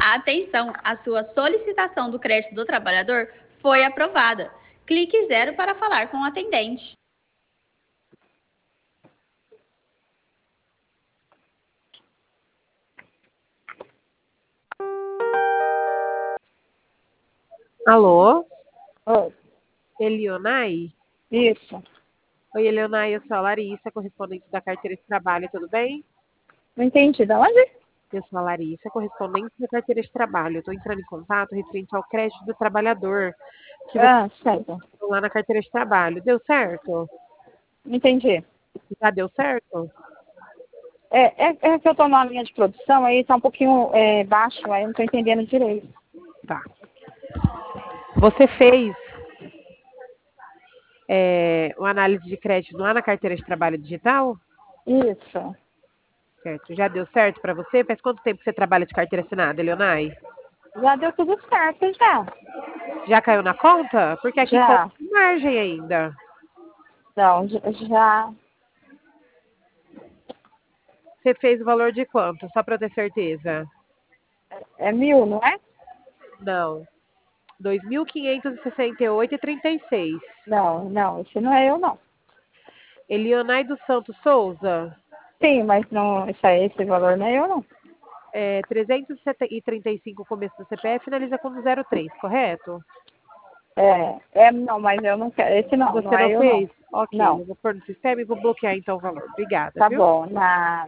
Atenção, a sua solicitação do crédito do trabalhador foi aprovada. Clique 0 para falar com o atendente. Alô? Oi, Elionai? isso. Oi, Elionai, eu sou a Larissa, correspondente da carteira de trabalho, tudo bem? Não entendi. Da onde? Eu sou a Larissa, correspondente da carteira de trabalho. Eu estou entrando em contato referente ao crédito do trabalhador que você Certo. colocou lá na carteira de trabalho. Deu certo? Não entendi. Já deu certo? É que eu tô na linha de produção, aí tá um pouquinho baixo, aí eu não tô entendendo direito. Tá. Você fez uma análise de crédito lá na carteira de trabalho digital? Isso. Certo. Já deu certo para você? Faz quanto tempo que você trabalha de carteira assinada, Elionai? Já deu tudo certo, já. Já caiu na conta? Porque aqui conta Já. com margem ainda. Não, já. Você fez o valor de quanto? Só para eu ter certeza. É 1.000, não é? Não. 2.568,36. Não, esse não é eu, não. Elionai dos Santos Souza, Sim, mas não, esse valor não é eu, não. 335 o começo do CPF, finaliza com 03, correto? Não, mas eu não quero. Esse não Você é não eu, não. fez? Ok, Não, eu vou pôr no sistema e vou bloquear então o valor. Obrigada, tá viu? bom.